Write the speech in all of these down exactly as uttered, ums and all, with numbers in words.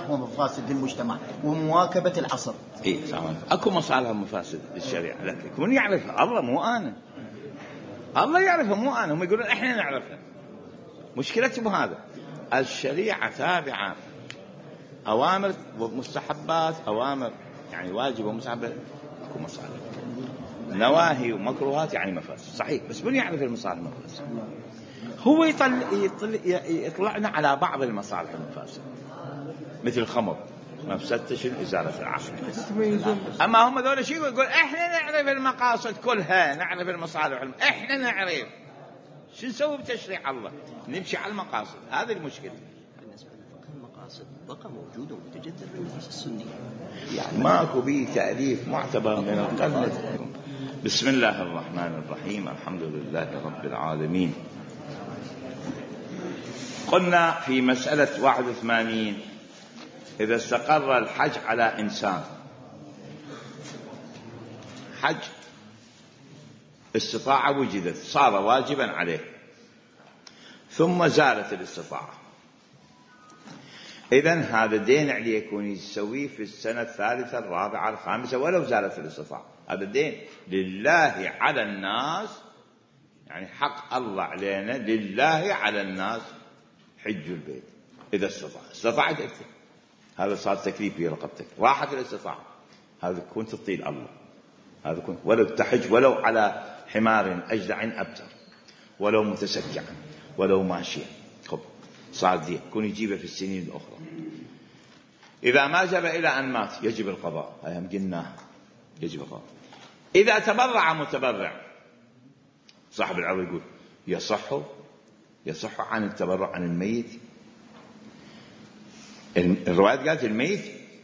مصالح ومفاسد المجتمع ومواكبة العصر. إيه صحيح. أكو مصالح ومفاسد الشريعة، لكن من يعرفها؟ الله مو أنا. الله يعرفها مو أنا. هم يقولون إحنا نعرفها. مشكلتهم هذا. الشريعة تابعة أوامر ومستحبات، أوامر يعني واجب ومستحب، أكو مصالح. نواهي ومكروهات يعني مفاسد، صحيح. بس من يعرف المصالح والمفاسد؟ هو يطلع, يطلع يطلعنا على بعض المصالح والمفاسد، مثل الخمر مفسدته شنو؟ إزالة العقل. أما هم ذول شيء يقول إحنا نعرف المقاصد كلها، نعرف المصالح، إحنا نعرف. شو نسوي بتشريع الله؟ نمشي على المقاصد. هذه المشكلة. بالنسبة لفقه المقاصد بقى موجود ومتجذر في النفس السنية، يعني ماكو به تأليف معتبر من القرن. بسم الله الرحمن الرحيم. الحمد لله رب العالمين. قلنا في مسألة واحد وثمانين إذا استقر الحج على إنسان، حج استطاعة وجدت صار واجبا عليه، ثم زالت الاستطاعة، إذن هذا دين عليه يكون يسويه في السنة الثالثة الرابعة الخامسة ولو زالت الاستطاعة. هذا دين لله على الناس، يعني حق الله علينا، لله على الناس حج البيت إذا استطاع. استطاعت أكثر، هذا صار تكليف في رقبتك. راحت الاستطاعة، هذا كنت تطيل الله، هذا كنت ولو تحج ولو على حمار أجدع أبتر، ولو متسكعا، ولو ماشيا. خب صار دين، كون يجيبه في السنين الأخرى. إذا ما جاب إلى أن مات يجب القضاء، هاي هم قلناها، يجب القضاء. إذا تبرع متبرع، صاحب العرض يقول يصح يصح عن التبرع عن الميت. الروايات قالت الميت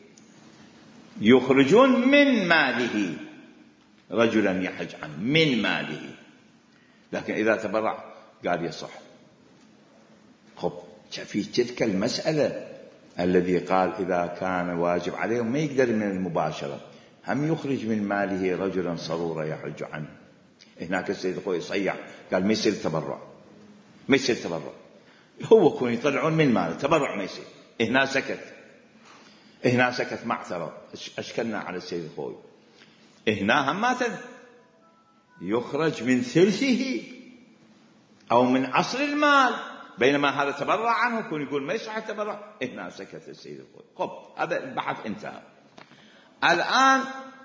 يخرجون من ماله رجلا يحج عنه من ماله، لكن إذا تبرع قال يصح. خب في تلك المسألة الذي قال إذا كان واجب عليهم ما يقدر من المباشرة، هم يخرج من ماله رجلا صرورا يحج عنه. هناك السيد الخوي صيح قال ما يصير تبرع، ما يصير تبرع، هو كون يطلعون من ماله تبرع ما يصير. هنا سكت، هنا سكت ما اعترض. أشكلنا على السيد الخوي. هنا هم ماتن يخرج من ثلثه أو من أصل المال، بينما هذا تبرع عنه كون يقول ما يصح التبرع. هنا سكت السيد الخوي. خب هذا البحث انتهى. الآن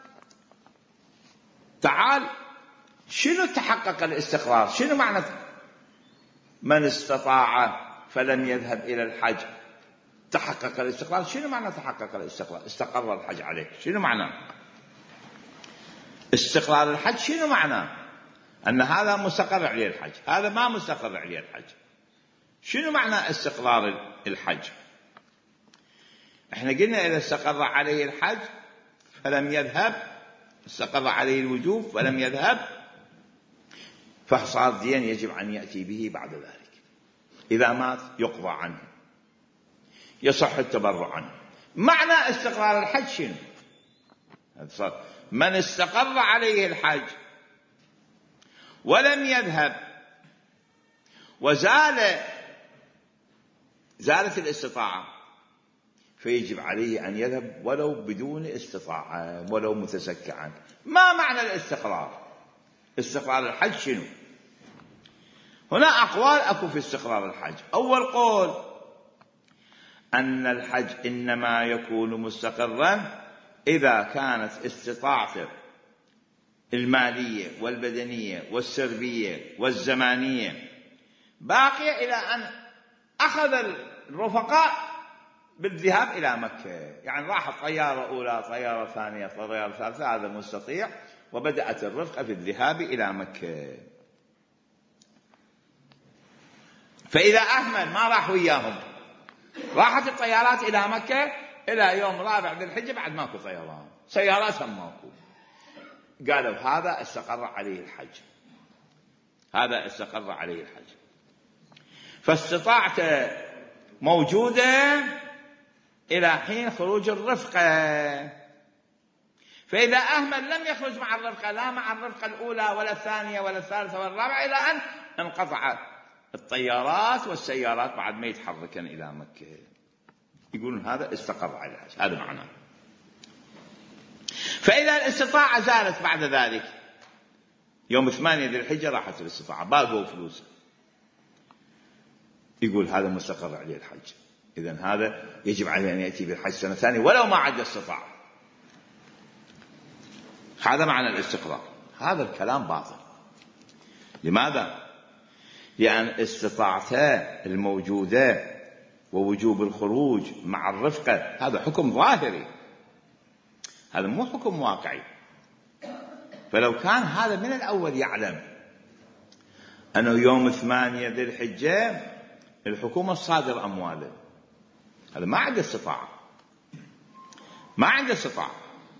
تعال، شنو تحقق الاستقرار؟ شنو معنى من استطاع فلم يذهب إلى الحج تحقق الاستقرار؟ شنو معنى تحقق الاستقرار؟ استقر الحج عليك، شنو معنى استقرار الحج؟ شنو معنى أن هذا مستقر عليه الحج، هذا ما مستقر عليه الحج؟ شنو معنى استقرار الحج؟ احنا قلنا إذا استقر عليه الحج فلم يذهب، استقر عليه الوجوب فلم يذهب، فصار دين يجب أن يأتي به بعد ذلك. إذا مات يقضى عنه، يصح التبرع عنه. معنى استقرار الحج شنو؟ صار من استقر عليه الحج ولم يذهب وزال زالت الاستطاعة فيجب عليه أن يذهب ولو بدون استطاعة، ولو متسكعا. ما معنى الاستقرار؟ استقرار الحج شنو؟ هنا أقوال أكو في استقرار الحج. أول قول أن الحج إنما يكون مستقرا إذا كانت استطاعته المالية والبدنية والسربية والزمانية باقية إلى أن أخذ الرفقاء بالذهاب إلى مكة. يعني راحت طيارة أولى، طيارة ثانية، طيارة ثالثة، هذا مستطيع، وبدأت الرفقة في الذهاب إلى مكة. فإذا أهمل ما راح وياهم، راحت الطيارات إلى مكة إلى يوم رابع ذي الحجة بعد ماكو طيران، سيارات هم ماكو. قالوا هذا استقر عليه الحج، هذا استقر عليه الحج، فاستطاعته موجودة إلى حين خروج الرفقة. فإذا أهمل لم يخرج مع الرفقة، لا مع الرفقة الأولى ولا الثانية ولا الثالثة ولا الرابعة، إلى أن انقطع الطيارات والسيارات بعد ما يتحركن إلى مكة. يقولون هذا استقر على الحج، هذا معناه. فإذا الاستطاعة زالت بعد ذلك يوم ثمانية ذي الحجة راحت الاستطاعة، باقوا فلوس، يقول هذا مستقر عليه الحج، إذن هذا يجب عليه أن يأتي بالحج سنة ثانية ولو ما عد استطاع. هذا معنى الاستقرار. هذا الكلام باطل. لماذا؟ لأن استطاعته الموجودة ووجوب الخروج مع الرفقة هذا حكم ظاهري، هذا مو حكم واقعي. فلو كان هذا من الأول يعلم أنه يوم ثمانية ذي الحجة الحكومة صادر أمواله، هذا ما عنده استطاعة، ما عنده استطاعة،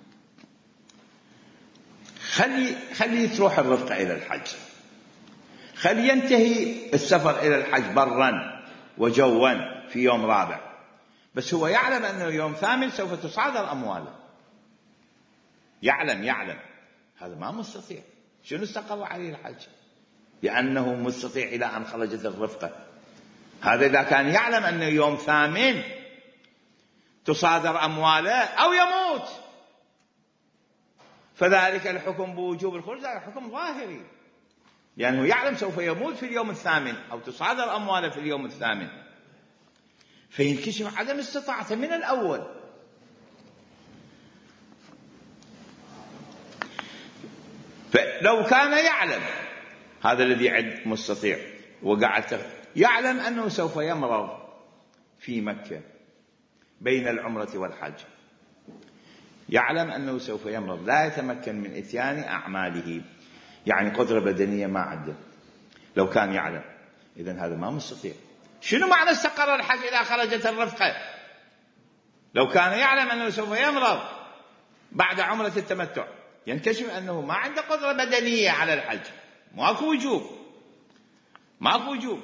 خلي خلي تروح الرفقة إلى الحج، خلي ينتهي السفر إلى الحج برا وجوا في يوم رابع، بس هو يعلم أنه يوم ثامن سوف تصادر أمواله، يعلم يعلم هذا ما مستطيع. شنو استقر عليه الحج؟ لأنه مستطيع إلى أن خرجت الرفقة. هذا إذا كان يعلم أنه يوم ثامن تصادر أمواله أو يموت، فذلك الحكم بوجوب الخروج هذا حكم ظاهري، لأنه يعلم سوف يموت في اليوم الثامن أو تصادر أمواله في اليوم الثامن، فينكشف عدم استطاعته من الأول. فلو كان يعلم هذا الذي يعد مستطيع وقعد يعلم أنه سوف يمرض في مكة بين العمرة والحج، يعلم أنه سوف يمرض لا يتمكن من إتيان أعماله، يعني قدرة بدنية ما عنده، لو كان يعلم إذن هذا ما مستطيع. شنو معنى استقر الحج إذا خرجت الرفقة؟ لو كان يعلم أنه سوف يمرض بعد عمرة التمتع ينكشف أنه ما عنده قدرة بدنية على الحج، ماكو وجوب، ماكو وجوب.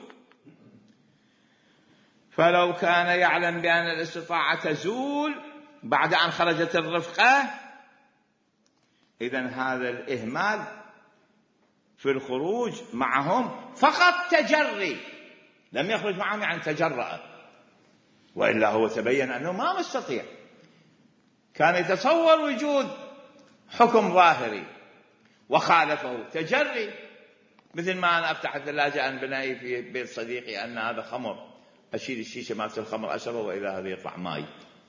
فلو كان يعلم بأن الاستطاعة تزول بعد أن خرجت الرفقة إذن هذا الإهمال في الخروج معهم فقط تجري، لم يخرج معهم يعني تجرأ، وإلا هو تبين أنه ما مستطيع، كان يتصور وجود حكم ظاهري وخالفه تجري. مثل ما أنا أفتح الثلاجة أن بنائي في بيت صديقي أن هذا خمر، أشيل الشيشة مالت الخمر أشربه وإلى هذا يطلع ماي،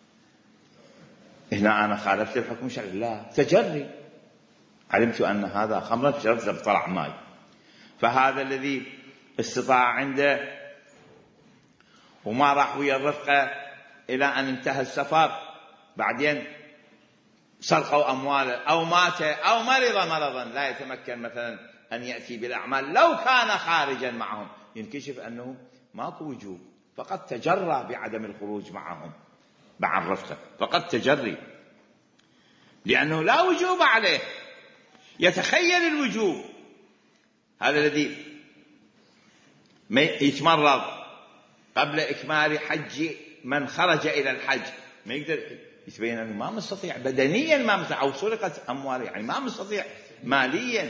هنا أنا خالفت الحكم الشرعي؟ لا، تجري، علمت أن هذا خمر شربته طلع ماي. فهذا الذي استطاع عنده وما راح ويا الرفقة إلى أن انتهى السفر، بعدين سرقوا أمواله أو مات أو مرض مرضا لا يتمكن مثلا أن يأتي بالأعمال، لو كان خارجا معهم ينكشف أنه ماكو وجوب، فقد تجرى بعدم الخروج معهم مع الرفقة، فقد تجري لأنه لا وجوب عليه، يتخيل الوجوب. هذا الذي يتمرض قبل إكمال حج من خرج إلى الحج ما يقدر يتبين أنه ما مستطيع بدنيا، ما مستطيع، أو سرقت أمواله يعني ما مستطيع ماليا.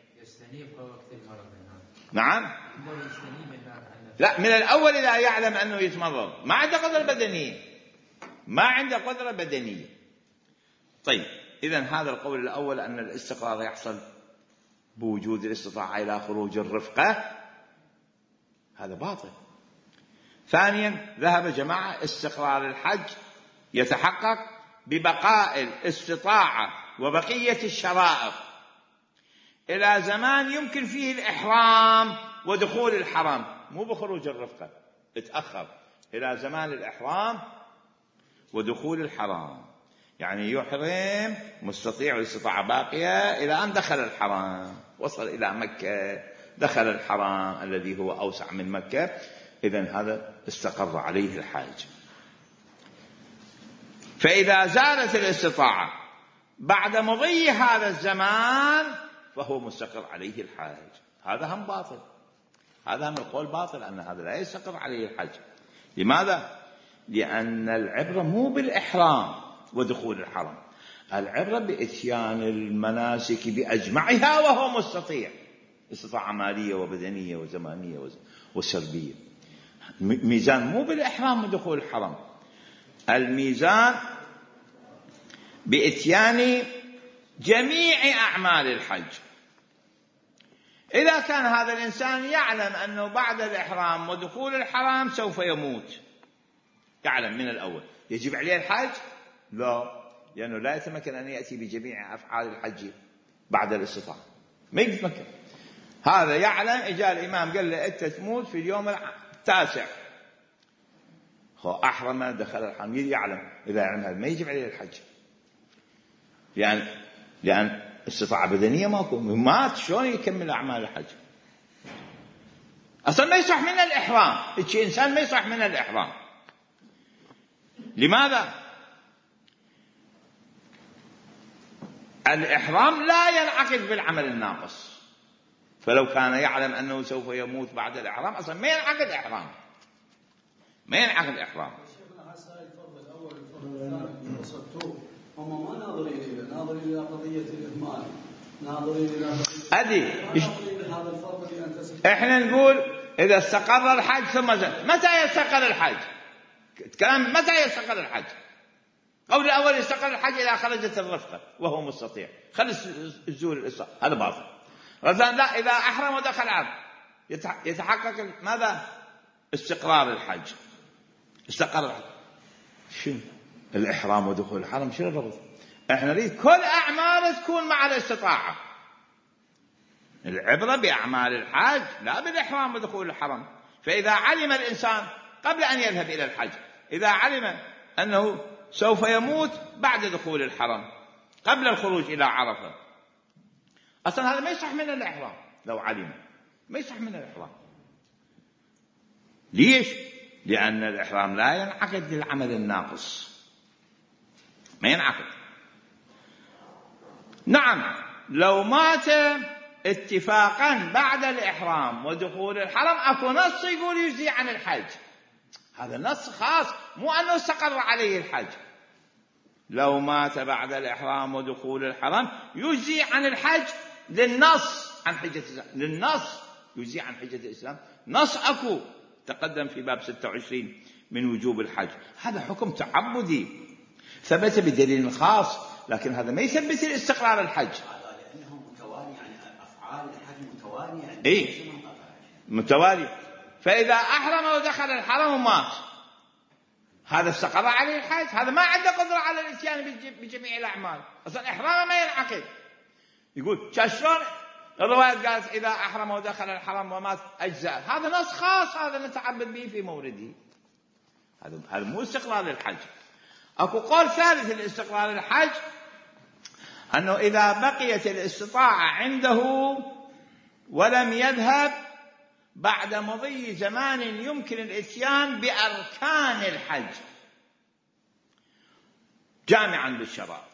نعم، لا، من الأول إذا يعلم أنه يتمرض ما عنده قدرة بدنية، ما عنده قدرة بدنية. طيب، إذن هذا القول الأول أن الاستقرار يحصل بوجود الاستطاعة إلى خروج الرفقة، هذا باطل. ثانيا، ذهب جماعة استقرار الحج يتحقق ببقاء الاستطاعة وبقية الشرائط إلى زمان يمكن فيه الإحرام ودخول الحرم، مو بخروج الرفقة، اتأخر إلى زمان الإحرام ودخول الحرام، يعني يحرم مستطيع والاستطاعة باقية إلى أن دخل الحرام، وصل إلى مكة، دخل الحرام الذي هو أوسع من مكة، إذن هذا استقر عليه الحاج. فإذا زالت الاستطاعة بعد مضي هذا الزمان فهو مستقر عليه الحاج. هذا هم باطل، هذا هم القول باطل أن هذا لا يستقر عليه الحج. لماذا؟ لأن العبرة مو بالإحرام ودخول الحرم، العبرة بإتيان المناسك بأجمعها وهو مستطيع، استطاعة مالية وبدنية وزمانية وسربية. ميزان مو بالإحرام ودخول الحرم. الميزان بإتيان جميع أعمال الحج. إذا كان هذا الإنسان يعلم أنه بعد الإحرام ودخول الحرام سوف يموت، يعلم من الأول، يجب عليه الحج؟ لا، لأنه لا يتمكن أن يأتي بجميع أفعال الحج بعد الاستطاعة، ما يتمكن. هذا يعلم، إجا الإمام قال له أنت تموت في اليوم التاسع، أحرم دخل الحرم، يعلم. إذا يعلم هذا ما يجب عليه الحج، لأن لأن استطاعة بدنية ماكو، مات شلون يكمل أعمال الحج؟ أصلا ما يصح من الإحرام، هيك إنسان ما يصح من الإحرام. لماذا؟ الإحرام لا ينعقد بالعمل الناقص، فلو كان يعلم أنه سوف يموت بعد الإحرام أصلا ما ينعقد إحرام، ما ينعقد إحرام. هم ما ناظرين إلى ناظرين إلى قضية الإهمال، ناظرين إلى أدي هذا الفرق اللي أنت. إحنا نقول إذا استقر الحج ثم زاد. متى يستقر الحج؟ كلام متى يستقر الحج؟ قول الأول يستقر الحج إذا خرجت الرفقة وهو مستطيع، خلص الزول الإصابة، هذا باطل. رزان لا، إذا أحرم ودخل العام يتحقق ماذا؟ استقرار الحج، استقر الحج. شنو الإحرام ودخول الحرم؟ شنو الربط؟ احنا نريد كل أعمال تكون مع الاستطاعة. العبرة بأعمال الحج لا بالإحرام ودخول الحرم. فإذا علم الإنسان قبل أن يذهب إلى الحج، إذا علم أنه سوف يموت بعد دخول الحرم قبل الخروج إلى عرفة، أصلا هذا ما يصح من الإحرام. لو علم ما يصح من الإحرام. ليش؟ لأن الإحرام لا ينعقد للعمل الناقص، ما ينعقد. نعم، لو مات اتفاقا بعد الإحرام ودخول الحرم أكو نص يقول يجزي عن الحج، هذا نص خاص، مو أنه استقر عليه الحج. لو مات بعد الإحرام ودخول الحرم يجزي عن الحج للنص عن حجة الإسلام، للنص يجزي عن حجة الإسلام، نص أكو تقدم في باب ستة وعشرين من وجوب الحج. هذا حكم تعبدي ثبت بدليل خاص، لكن هذا ما يثبت الاستقرار الحج. لأنه متوالي، يعني أفعال الحج متوالية. إيه متوالي. فإذا أحرم ودخل الحرم ومات، هذا استقر عليه الحج، هذا ما عنده قدرة على الاتيان بجميع الأعمال، أصلا إحرامه ما ينعقد. يقول شلون الرواية قالت إذا أحرم ودخل الحرم ومات أجزاء، هذا نص خاص، هذا نتعبد به في مورده، هذا هذا مو استقرار للحج. أكو قول ثالث الاستقرار الحج، أنه إذا بقيت الاستطاعة عنده ولم يذهب بعد مضي زمان يمكن الاتيان بأركان الحج جامعا بالشرائط.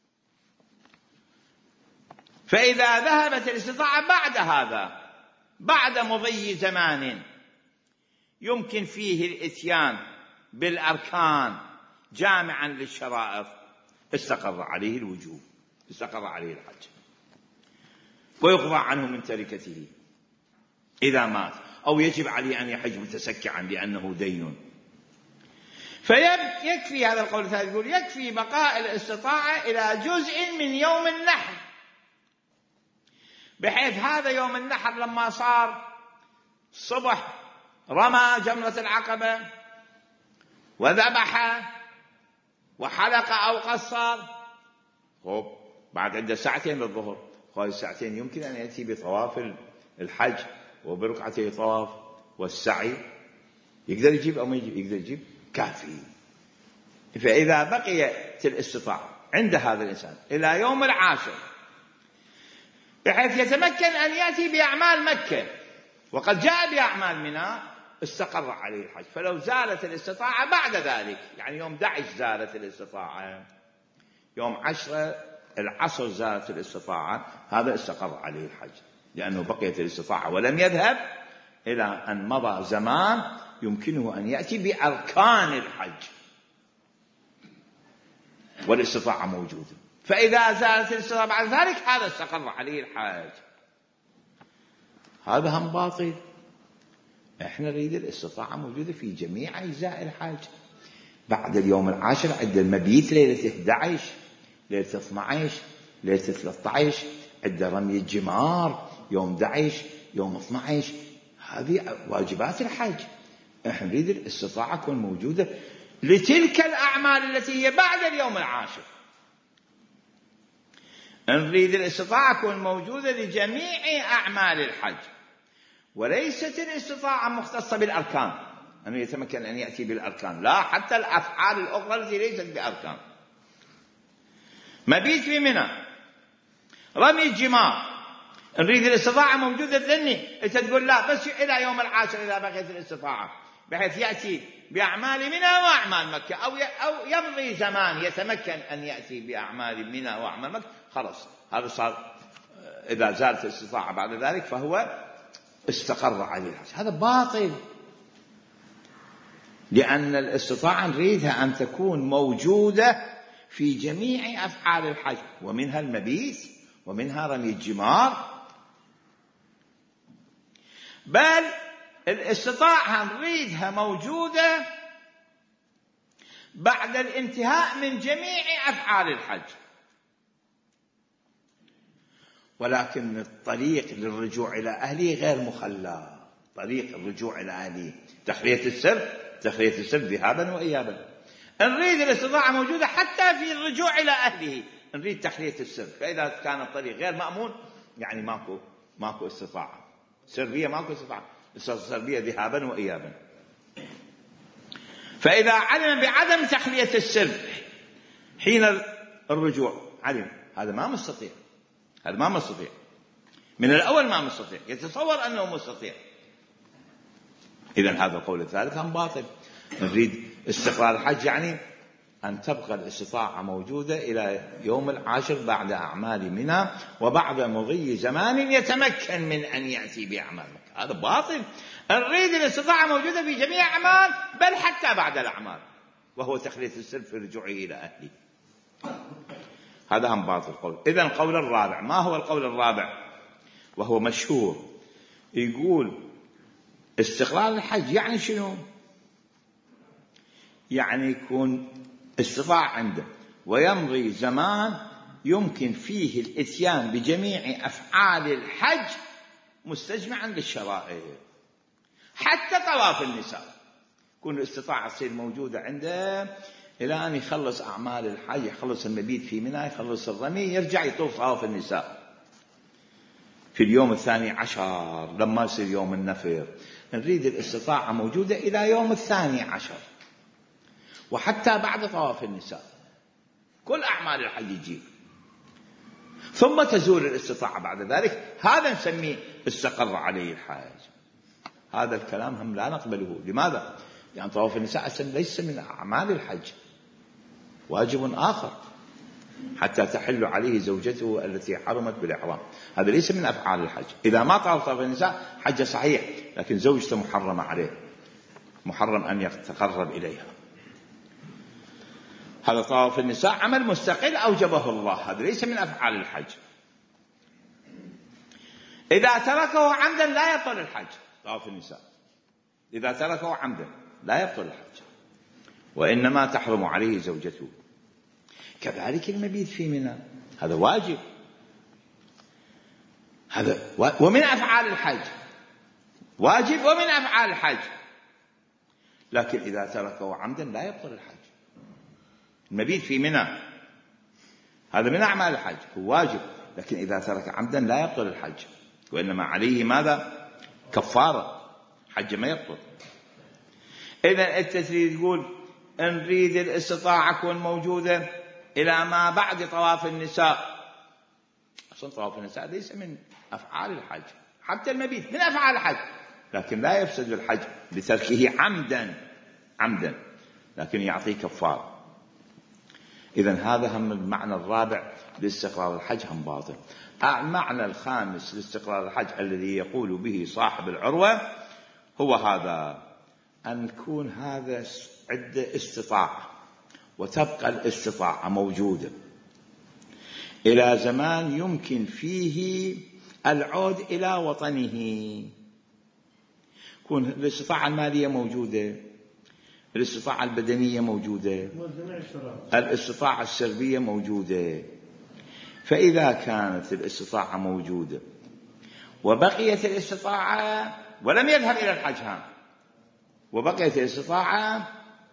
فإذا ذهبت الاستطاعة بعد هذا، بعد مضي زمان يمكن فيه الاتيان بالأركان جامعا للشرائط، استقر عليه الوجوب، استقر عليه الحج، ويقضى عنه من تركته إذا مات، أو يجب عليه أن يحج متسكعا لأنه دين. فيكفي هذا القول الثالث، يقول يكفي بقاء الاستطاعة إلى جزء من يوم النحر، بحيث هذا يوم النحر لما صار الصبح رمى جمرة العقبة وذبح وحلق أو قصر، خب بعد عنده ساعتين للظهر، هذه الساعتين يمكن أن يأتي بطواف الحج وبركعتي طواف والسعي، يقدر يجيب أو ما يجيب؟ يقدر يجيب، كافي. فإذا بقيت الاستطاعة عند هذا الإنسان إلى يوم العاشر بحيث يتمكن أن يأتي بأعمال مكة، وقد جاء بأعمال منى، استقر عليه الحج. فلو زالت الاستطاعة بعد ذلك، يعني يوم أحد عشر زالت الاستطاعة، يوم عشرة العصر زالت الاستطاعة، هذا استقر عليه الحج، لأنه بقيت الاستطاعة ولم يذهب إلى أن مضى زمان يمكنه أن يأتي بأركان الحج والاستطاعة موجودة. فإذا زالت الاستطاعة بعد ذلك هذا استقر عليه الحج. هذا هم باطل. احنا نريد الاستطاعة موجودة في جميع أجزاء الحج، بعد اليوم العاشر عند المبيت ليلة إحدى عشر، ليلة اثني عشر، ليلة ثلاثة عشر، عند رمي الجمار يوم أحد عشر، يوم اثني عشر. هذه واجبات الحج. احنا نريد الاستطاعة تكون موجودة لتلك الأعمال التي هي بعد اليوم العاشر. نريد الاستطاعة تكون موجودة لجميع أعمال الحج، وليست الاستطاعة مختصة بالأركان، أنه يتمكن أن يأتي بالأركان، لا، حتى الأفعال الأخرى التي ليست بأركان. مبيت في منى، رمي الجمار، نريد الاستطاعة موجودة ذني. أنت تقول لا بس إلى يوم العاشر إذا بقيت الاستطاعة، بحيث يأتي بأعمال منى وأعمال مكة، أو أو يمضي زمان يتمكن أن يأتي بأعمال منى وأعمال مكة، خلاص هذا صار. إذا زالت الاستطاعة بعد ذلك فهو استقر عليه الحج. هذا باطل، لأن الاستطاعة نريدها أن تكون موجودة في جميع أفعال الحج، ومنها المبيت ومنها رمي الجمار. بل الاستطاعة نريدها موجودة بعد الانتهاء من جميع أفعال الحج، ولكن الطريق للرجوع إلى أهله غير مخلى. طريق الرجوع إلى أهله تخلية السر، تخلية السر ذهابا وإيابا. نريد الاستطاعة موجودة حتى في الرجوع إلى أهله، نريد تخلية السر. فإذا كان الطريق غير مأمون يعني ماكو ماكو استطاعة سربية، ماكو استطاعة سربية ذهابا وإيابا. فإذا علم بعدم تخلية السر حين الرجوع، علم هذا ما مستطيع، هذا ما مستطيع من الأول، ما مستطيع، يتصور أنه مستطيع. إذن هذا القول الثالث هم باطل. نريد استقرار الحج يعني أن تبقى الاستطاعة موجودة إلى يوم العاشر بعد أعمال منى، وبعد مضي زمان يتمكن من أن يأتي بأعمال مكة. هذا باطل. نريد الاستطاعة موجودة في جميع أعمال، بل حتى بعد الأعمال، وهو تخلية السر في رجوعه إلى أهله. هذا هم باطل قول. إذن القول الرابع، ما هو القول الرابع وهو مشهور؟ يقول استقرار الحج يعني شنو؟ يعني يكون استطاع عنده ويمضي زمان يمكن فيه الاتيان بجميع أفعال الحج مستجمعا للشرائع، حتى طواف النساء يكون الاستطاعة تصير موجودة عنده إلى أن يخلص أعمال الحج، يخلص المبيت في منى، يخلص الرمي، يرجع يطوف طواف النساء في اليوم الثاني عشر لما يصير يوم النفر. نريد الاستطاعة موجودة إلى يوم الثاني عشر، وحتى بعد طواف النساء كل أعمال الحج يجيب، ثم تزول الاستطاعة بعد ذلك. هذا نسميه استقر عليه الحج. هذا الكلام هم لا نقبله. لماذا؟ لأن طواف النساء أصلا ليس من أعمال الحج، واجب آخر حتى تحل عليه زوجته التي حرمت بالإحرام. هذا ليس من أفعال الحج. إذا ما طاف طواف النساء حج صحيح، لكن زوجته محرمة عليه، محرم أن يتقرب إليها. هذا طواف النساء عمل مستقل أوجبه الله، هذا ليس من أفعال الحج. إذا تركه عمدا لا يبطل الحج. طواف النساء إذا تركه عمدا لا يبطل الحج، وإنما تحرم عليه زوجته. كذلك المبيت في منى هذا واجب، هذا ومن أفعال الحج، واجب ومن أفعال الحج، لكن إذا تركه عمدا لا يبطل الحج. المبيت في منى هذا من أعمال الحج، هو واجب، لكن إذا ترك عمدا لا يبطل الحج، وإنما عليه ماذا؟ كفارة، حج ما يبطل. إذا أنت تقول نريد الاستطاعة تكون موجودة إلى ما بعد طواف النساء. أصلا طواف النساء ليس من أفعال الحج، حتى المبيت من أفعال الحج، لكن لا يفسد الحج بتركه عمدا عمدا، لكن يعطيه كفارة. إذن هذا هم المعنى الرابع لاستقرار الحج هم باطل. المعنى الخامس لاستقرار الحج الذي يقول به صاحب العروة هو هذا: أن يكون هذا عدة استطاعة، وتبقى الاستطاعة موجودة إلى زمان يمكن فيه العود إلى وطنه. يكون الاستطاعة المالية موجودة، الاستطاعة البدنية موجودة، الاستطاعة السربية موجودة. فإذا كانت الاستطاعة موجودة وبقيت الاستطاعة ولم يذهب إلى الحج ها وبقيت الاستطاعة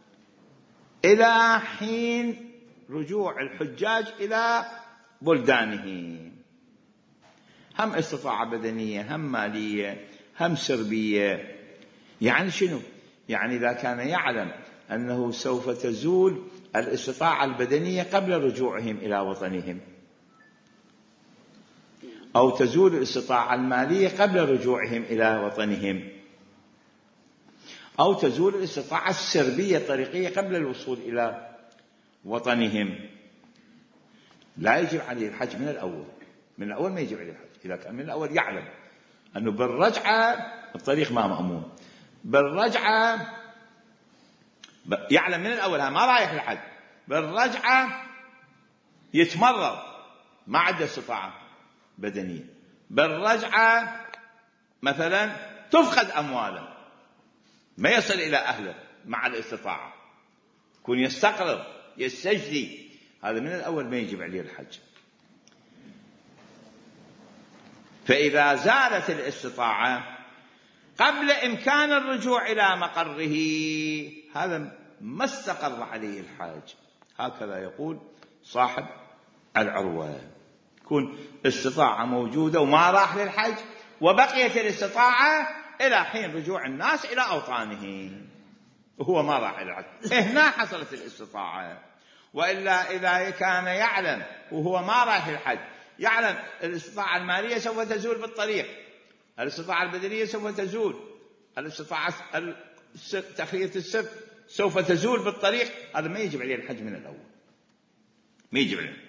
إلى حين رجوع الحجاج إلى بلدانه، هم استطاعة بدنية هم مالية هم سربية. يعني شنو؟ يعني إذا كان يعلم أنه سوف تزول الاستطاعة البدنية قبل رجوعهم إلى وطنهم، أو تزول الاستطاعة المالية قبل رجوعهم إلى وطنهم، أو تزول الاستطاعة السربية الطريقية قبل الوصول إلى وطنهم، لا يجب عليه الحج من الأول. من الأول ما يجب عليه الحج. إذا كان من الأول يعلم أنه بالرجعة الطريق ما مأمون، بالرجعة يعلم من الأول ما رايح الحج، بالرجعة يتمرض ما عنده استطاعة بدنية، بالرجعة مثلا تفقد أمواله ما يصل إلى أهله مع الاستطاعة، يكون يستقرض يستجدي، هذا من الأول ما يجب عليه الحج. فإذا زالت الاستطاعة قبل إمكان الرجوع إلى مقره هذا ما استقر عليه الحج. هكذا يقول صاحب العروة، يكون استطاعة موجودة وما راح للحج وبقيت الاستطاعة إلى حين رجوع الناس إلى أوطانه وهو ما راح إلى الحج، هنا حصلت الاستطاعة. وإلا إذا كان يعلم وهو ما راح للحج، يعلم الاستطاعة المالية سوف تزول بالطريق، الاستطاعة البدنية سوف تزول، الاستطاعة تخلية السر سوف تزول بالطريق، هذا ما يجب عليه الحج من الأول، ما يجب عليه.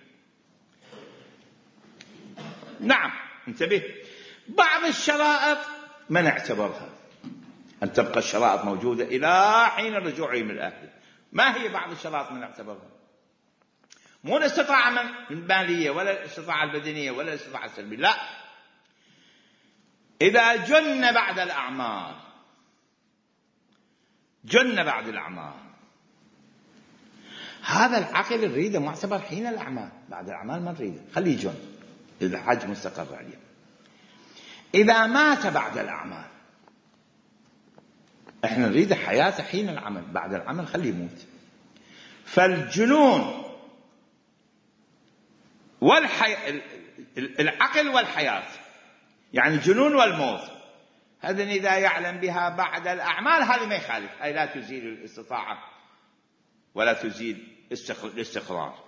نعم انتبه، بعض الشرائط من اعتبرها أن تبقى الشرائط موجودة إلى حين الرجوع من الأهل. ما هي بعض الشرائط من اعتبرها؟ مو الاستطاعة المالية ولا الاستطاعة البدنية ولا الاستطاعة السلبية، لا، إذا جن بعد الأعمال، جن بعد الأعمال، هذا العقل نريده معتبر حين الأعمال، بعد الأعمال ما نريده، خليه جن إذا الحج مستقر عليه. إذا مات بعد الأعمال احنا نريد حياته حين العمل، بعد العمل خليه يموت. فالجنون والحي... العقل والحياة، يعني الجنون والموت، هذا إذا يعلم بها بعد الأعمال هذه ما يخالف، أي لا تزيل الاستطاعة ولا تزيل الاستقرار.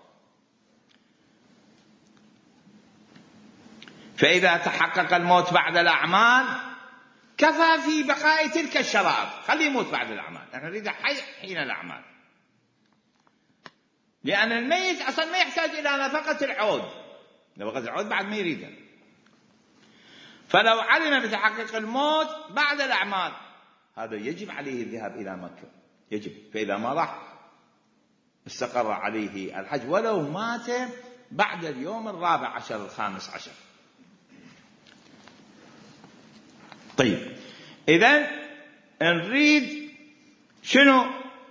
فإذا تحقق الموت بعد الأعمال كفى في بقاء تلك الشرائط، خليه يموت بعد الأعمال، نحن نريد حي حين الأعمال، لأن الميت أصلا ما يحتاج إلى نفقة العود، نفقة العود بعد ما يريدها. فلو علم بتحقق الموت بعد الأعمال هذا يجب عليه الذهاب إلى مكة، يجب. فإذا ما راح استقر عليه الحج ولو مات بعد اليوم الرابع عشر الخامس عشر. طيب إذن نريد شنو؟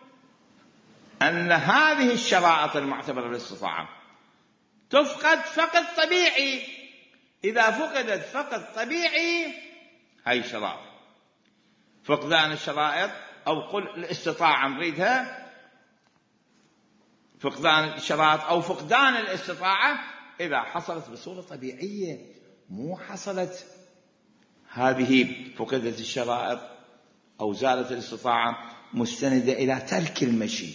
أن هذه الشرائط المعتبرة بالاستطاعة تفقد فقد طبيعي. إذا فقدت فقد طبيعي هاي شرائط، فقدان الشرائط أو قل الاستطاعة نريدها، فقدان الشرائط أو فقدان الاستطاعة إذا حصلت بصورة طبيعية، مو حصلت هذه فقدت الشرائط أو زالت الاستطاعة مستندة إلى ترك المشي.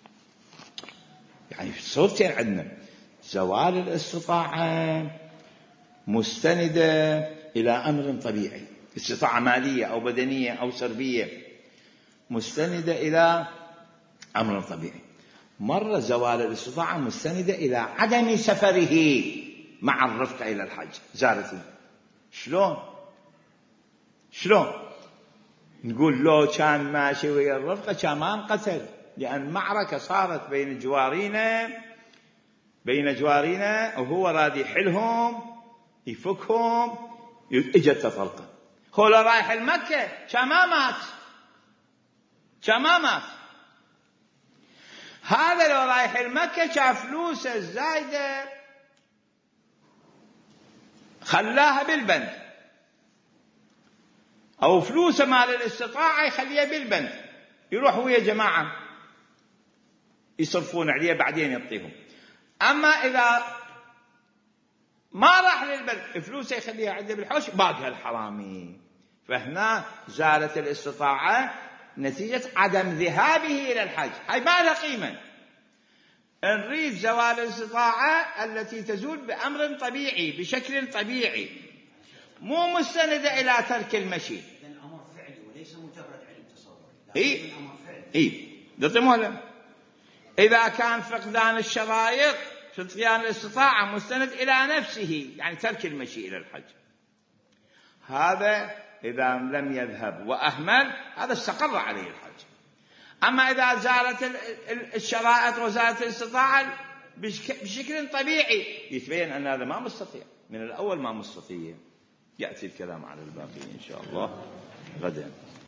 يعني في صورتين عندنا، زوال الاستطاعة مستندة إلى أمر طبيعي، استطاعة مالية أو بدنية أو سربية مستندة إلى أمر طبيعي. مرة زوال الاستطاعة مستندة إلى عدم سفره مع الرفقة إلى الحج، زارته. شلون؟ شلون؟ نقول لو كان ماشي ويا الرفقة كان ما انقتل، لأن معركة صارت بين جوارينا بين جوارينا وهو راد يحلهم يفكهم، اجت تفرقة. هو لو رايح المكة كان ما مات، كان ما مات، هذا لو رايح المكة شاف فلوسه الزايدة خلاها بالبنك، أو فلوسه مال الاستطاعة يخليها بالبنك، يروح ويا جماعة يصرفون عليه بعدين يعطيهم. أما إذا ما راح للبنك فلوسه يخليها عنده بالحوش باقها الحرامي. فهنا زالت الاستطاعة نتيجة عدم ذهابه إلى الحج، هاي ما لها قيمة. نريد زوال الاستطاعة التي تزول بأمر طبيعي بشكل طبيعي مو مستندة إلى ترك المشي. أمر فعلي وليس مجرد علم تصوري. إيه إيه دطمولا. إذا كان فقدان الشرائط فقدان الاستطاعة مستند إلى نفسه، يعني ترك المشي إلى الحج، هذا إذا لم يذهب وأهمل هذا استقر عليه الحج. أما إذا زالت الشرائط وزالت الاستطاعة بشكل طبيعي يتبين أن هذا ما مستطيع من الأول، ما مستطيع. يأتي الكلام على الباقي إن شاء الله غدا.